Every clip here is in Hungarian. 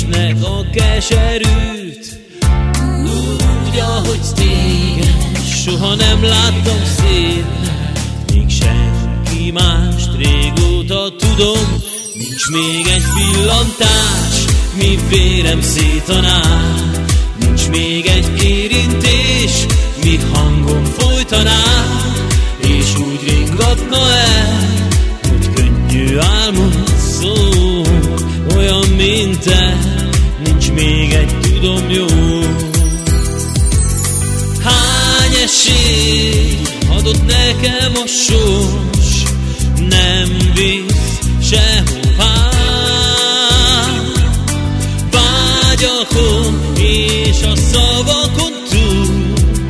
szívnek a keserűt. Úgy, ahogy téged soha nem láttam szépnek, még senki mást régóta tudom. Nincs még egy pillantás, mi vérem szétaná. Nincs még egy érintés, mi hangom folytaná. És úgy ringatna el, hogy könnyű álmod szól. Olyan, mint te, nincs még egy, tudom jó. Hány esély adott nekem a sors, nem visz sehová. Vágyakon és a szavakon túl,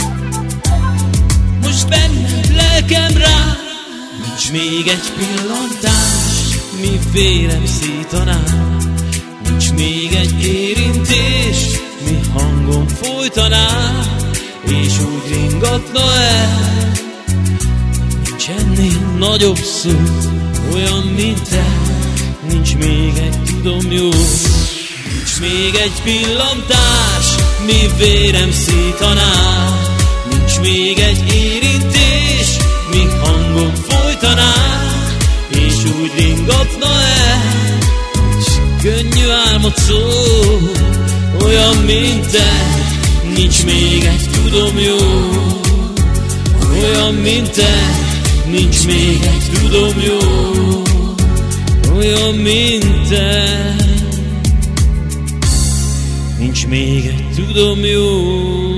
most benned lelkem rá. Nincs még egy pillantás, mi vérem szítaná. Nincs még egy érintés, mi hangom folytaná. És úgy ringatna el, nincs ennél nagyobb szó. Olyan, mint te, nincs még egy, tudom jó. Nincs még egy pillantás, mi vérem szítaná. Nincs még egy érintés, mi hangom folytaná. És úgy ringatna el, és könnyű álmod szól. Olyan, mint te, nincs még egy, tudom jó. Olyan, mint te, nincs még egy, tudom jó. Olyan, mint te, nincs még egy, tudom jó.